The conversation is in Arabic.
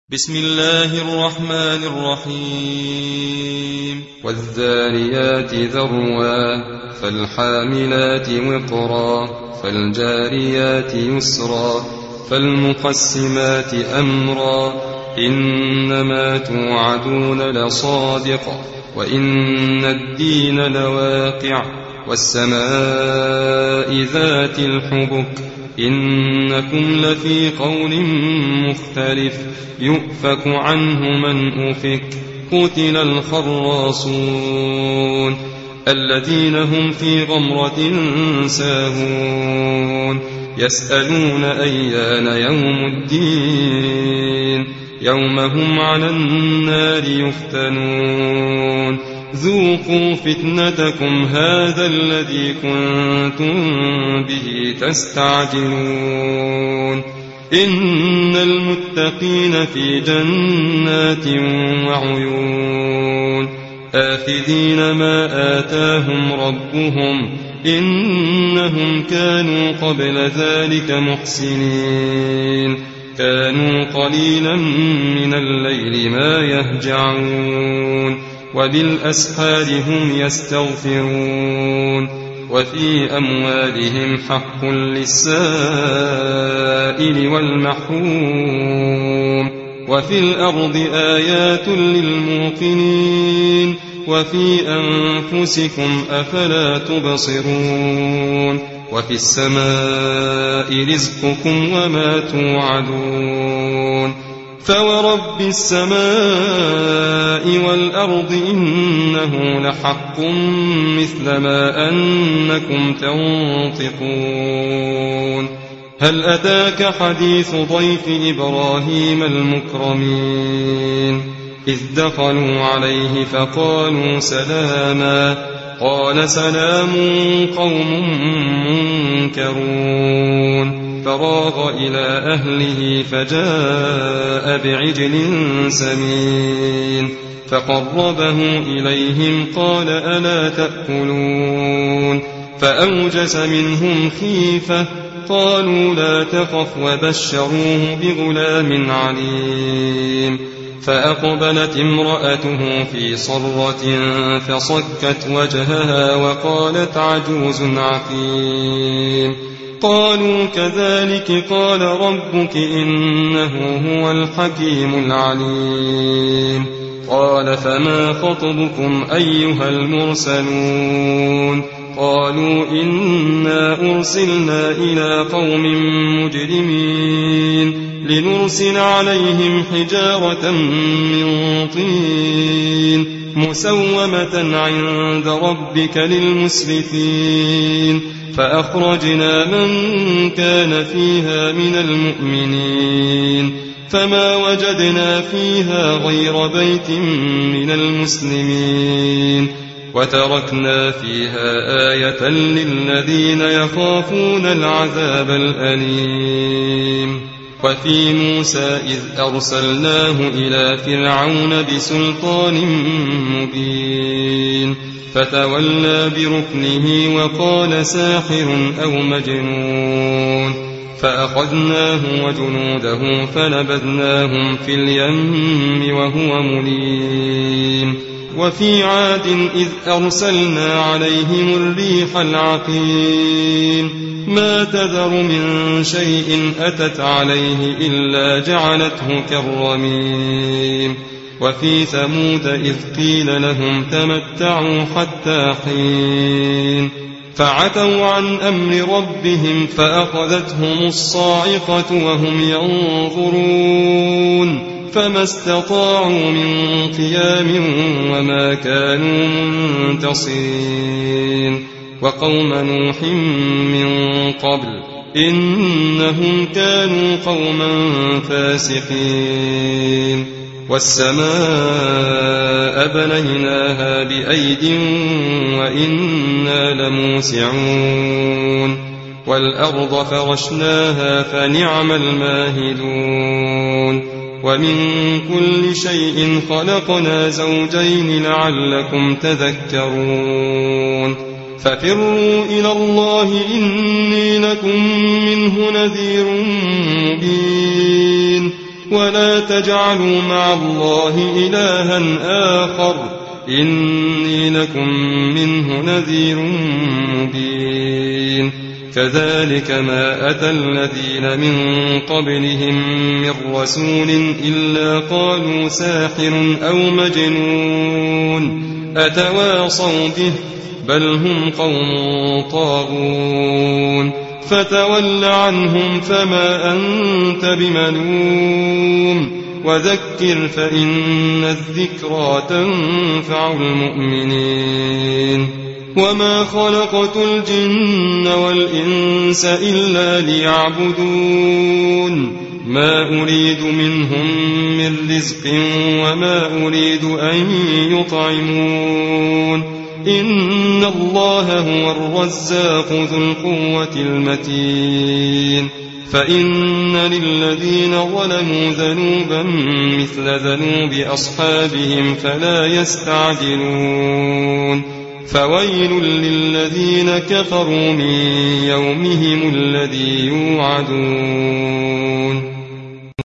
بسم الله الرحمن الرحيم والذاريات ذروا فالحاملات وقرا فالجاريات يسرا فالمقسمات أمرا إنما توعدون لصادق وإن الدين لواقع والسماء ذات الحبك إنكم لفي قول مختلف يؤفك عنه من أفك قتل الخراصون الذين هم في غمرة ساهون يسألون أيان يوم الدين يوم هم على النار يفتنون ذوقوا فتنتكم هذا الذي كنتم به تستعجلون إن المتقين في جنات وعيون آخذين ما آتاهم ربهم إنهم كانوا قبل ذلك محسنين كانوا قليلا من الليل ما يهجعون وبالأسحار هم يستغفرون وفي أموالهم حق للسائل والمحروم وفي الأرض آيات للموقنين وفي أنفسكم أفلا تبصرون وفي السماء رزقكم وما توعدون فورب السماء والأرض إنه لحق مثل ما أنكم تنطقون هل أتاك حديث ضيف إبراهيم المكرمين إذ دخلوا عليه فقالوا سلاما قال سلام قوم منكرون فراغ إلى أهله فجاء بعجل سمين فقربه إليهم قال ألا تأكلون فأوجس منهم خيفة قالوا لا تخف وبشروه بغلام عليم فأقبلت امرأته في صرة فصكت وجهها وقالت عجوز عقيم قالوا كذلك قال ربك إنه هو الحكيم العليم قال فما خطبكم أيها المرسلون قالوا إنا أرسلنا إلى قوم مجرمين لنرسل عليهم حجارة من طين مسومة عند ربك للمسرفين فأخرجنا من كان فيها من المؤمنين فما وجدنا فيها غير بيت من المسلمين وتركنا فيها آية للذين يخافون العذاب الأليم وفي موسى إذ أرسلناه إلى فرعون بسلطان مبين فتولى بركنه وقال ساحر أو مجنون فأخذناه وجنوده فنبذناهم في اليم وهو مليم وفي عاد إذ أرسلنا عليهم الريح العقيم ما تذر من شيء أتت عليه إلا جعلته كالرميم وفي ثمود إذ قيل لهم تمتعوا حتى حين فعتوا عن أمر ربهم فأخذتهم الصاعقة وهم ينظرون فما استطاعوا من قيام وما كانوا منتصرين وقوم نوح من قبل إنهم كانوا قوما فاسقين والسماء بنيناها بأيد وإنا لموسعون والأرض فرشناها فنعم الماهدون ومن كل شيء خلقنا زوجين لعلكم تذكرون ففروا إلى الله إني لكم منه نذير مبين ولا تجعلوا مع الله إلها آخر إني لكم منه نذير مبين كذلك ما أتى الذين من قبلهم من رسول إلا قالوا ساحر أو مجنون أتواصوا به بل هم قوم طاغون فتول عنهم فما أنت بملوم وذكر فإن الذكرى تنفع المؤمنين وما خلقت الجن والإنس إلا ليعبدون ما أريد منهم من رزق وما أريد أن يطعمون إن الله هو الرزاق ذو القوة المتين فإن للذين ظلموا ذنوبا مثل ذنوب أصحابهم فلا يستعجلون فويل للذين كفروا من يومهم الذي يوعدون